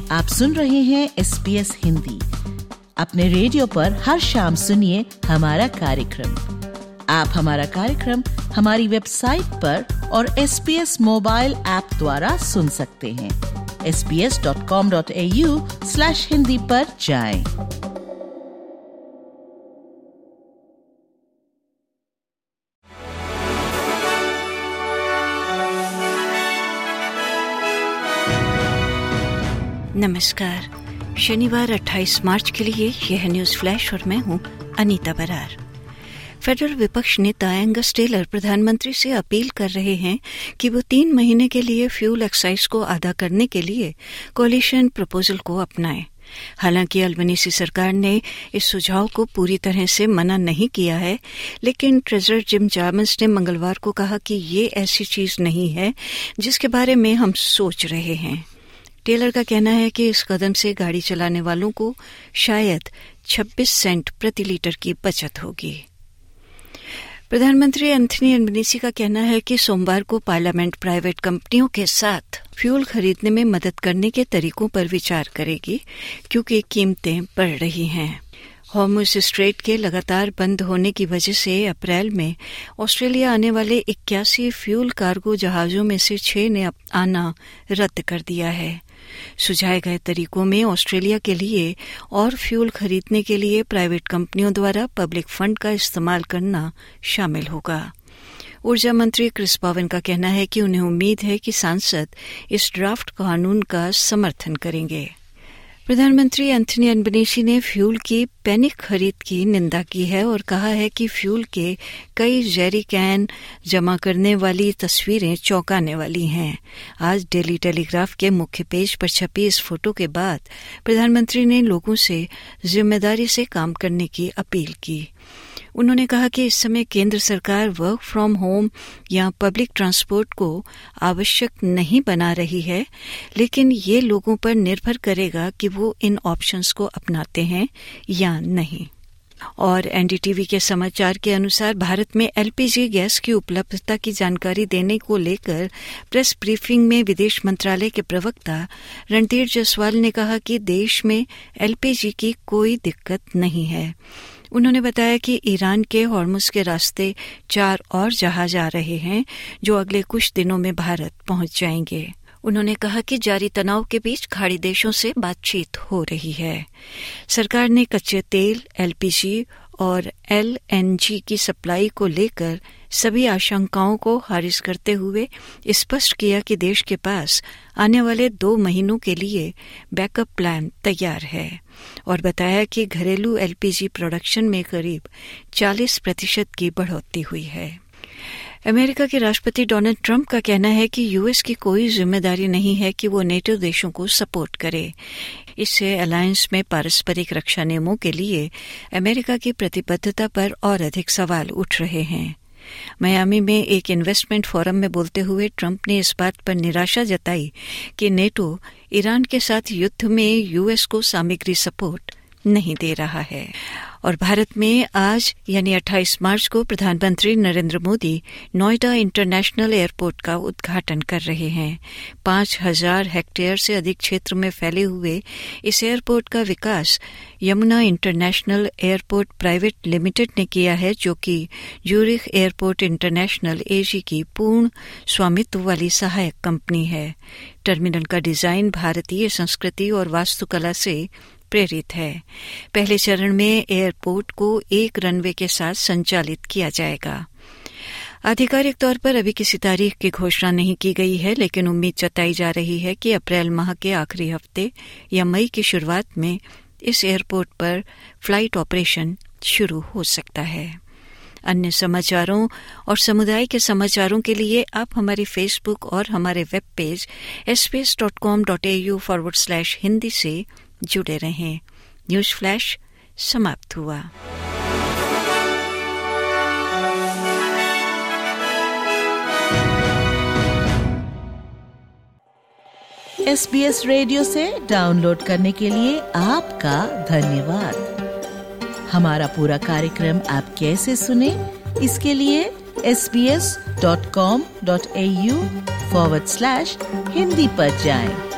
आप सुन रहे हैं SBS हिंदी। अपने रेडियो पर हर शाम सुनिए हमारा कार्यक्रम। आप हमारा कार्यक्रम हमारी वेबसाइट पर और SBS मोबाइल ऐप द्वारा सुन सकते हैं। sbs.com.au/hindi पर जाएं। नमस्कार। शनिवार 28 मार्च के लिए यह न्यूज़ फ्लैश और मैं हूं अनीता बरार। फेडरल विपक्ष नेता एंगस टेलर प्रधानमंत्री से अपील कर रहे हैं कि वो 3 महीने के लिए फ्यूल एक्साइज को आधा करने के लिए कोलिशन प्रपोजल को अपनाएं। हालांकि अल्बनीसी सरकार ने इस सुझाव को पूरी तरह से मना नहीं किया है, लेकिन ट्रेजरर जिम चार्मर्स ने मंगलवार को कहा कि ये ऐसी चीज नहीं है जिसके बारे में हम सोच रहे हैं। टेलर का कहना है कि इस कदम से गाड़ी चलाने वालों को शायद 26 सेंट प्रति लीटर की बचत होगी। प्रधानमंत्री एंथनी अल्बनीसी का कहना है कि सोमवार को पार्लियामेंट प्राइवेट कंपनियों के साथ फ्यूल खरीदने में मदद करने के तरीकों पर विचार करेगी, क्योंकि कीमतें बढ़ रही हैं। हॉर्मुज़ स्ट्रेट के लगातार बंद होने की वजह से अप्रैल में ऑस्ट्रेलिया आने वाले 81 फ्यूल कार्गो जहाज़ों में से 6 ने आना रद्द कर दिया है। सुझाए गए तरीकों में ऑस्ट्रेलिया के लिए और फ्यूल खरीदने के लिए प्राइवेट कंपनियों द्वारा पब्लिक फंड का इस्तेमाल करना शामिल होगा। ऊर्जा मंत्री क्रिस पवन का कहना है कि उन्हें उम्मीद है कि सांसद इस ड्राफ्ट कानून का समर्थन करेंगे। प्रधानमंत्री एंथनी अल्बनीसी ने फ्यूल की पैनिक खरीद की निंदा की है और कहा है कि फ्यूल के कई जेरी कैन जमा करने वाली तस्वीरें चौंकाने वाली हैं। आज डेली टेलीग्राफ के मुख्य पेज पर छपी इस फोटो के बाद प्रधानमंत्री ने लोगों से जिम्मेदारी से काम करने की अपील की। उन्होंने कहा कि इस समय केंद्र सरकार वर्क फ्रॉम होम या पब्लिक ट्रांसपोर्ट को आवश्यक नहीं बना रही है, लेकिन ये लोगों पर निर्भर करेगा कि वो इन ऑप्शंस को अपनाते हैं या नहीं। और एनडीटीवी के समाचार के अनुसार भारत में एलपीजी गैस की उपलब्धता की जानकारी देने को लेकर प्रेस ब्रीफिंग में विदेश मंत्रालय के प्रवक्ता रणधीर जायसवाल ने कहा कि देश में एलपीजी की कोई दिक्कत नहीं है। उन्होंने बताया कि ईरान के हॉर्मुज़ के रास्ते 4 और जहाज आ रहे हैं जो अगले कुछ दिनों में भारत पहुंच जाएंगे। उन्होंने कहा कि जारी तनाव के बीच खाड़ी देशों से बातचीत हो रही है। सरकार ने कच्चे तेल, एलपीजी और एलएनजी की सप्लाई को लेकर सभी आशंकाओं को खारिज करते हुए स्पष्ट किया कि देश के पास आने वाले 2 महीनों के लिए बैकअप प्लान तैयार है और बताया कि घरेलू एलपीजी प्रोडक्शन में करीब 40% की बढ़ोतरी हुई है। अमेरिका के राष्ट्रपति डोनाल्ड ट्रंप का कहना है कि यूएस की कोई जिम्मेदारी नहीं है कि वो नेटो देशों को सपोर्ट करे। इससे अलायंस में पारस्परिक रक्षा नियमों के लिए अमेरिका की प्रतिबद्धता पर और अधिक सवाल उठ रहे हैं। मियामी में एक इन्वेस्टमेंट फोरम में बोलते हुए ट्रंप ने इस बात पर निराशा जताई कि नेटो ईरान के साथ युद्ध में यूएस को सामग्री सपोर्ट नहीं दे रहा है। और भारत में आज यानी 28 मार्च को प्रधानमंत्री नरेंद्र मोदी नोएडा इंटरनेशनल एयरपोर्ट का उद्घाटन कर रहे हैं। 5000 हेक्टेयर से अधिक क्षेत्र में फैले हुए इस एयरपोर्ट का विकास Yamuna international airport private limited ने किया है, जो कि ज्यूरिख एयरपोर्ट इंटरनेशनल एजी की पूर्ण स्वामित्व वाली सहायक कंपनी है। टर्मिनल का डिजाइन भारतीय संस्कृति और वास्तुकला से प्रेरित है। पहले चरण में एयरपोर्ट को एक रनवे के साथ संचालित किया जाएगा। आधिकारिक तौर पर अभी किसी तारीख की घोषणा नहीं की गई है, लेकिन उम्मीद जताई जा रही है कि अप्रैल माह के आखिरी हफ्ते या मई की शुरुआत में इस एयरपोर्ट पर फ्लाइट ऑपरेशन शुरू हो सकता है। अन्य समाचारों और समुदाय के समाचारों के लिए आप हमारी फेसबुक और हमारे वेब पेज sbs.com.au/hindi से जुड़े रहें। न्यूज़ फ्लैश समाप्त हुआ। SBS रेडियो से डाउनलोड करने के लिए आपका धन्यवाद। हमारा पूरा कार्यक्रम आप कैसे सुने, इसके लिए sbs.com.au/hindi पर जाएं।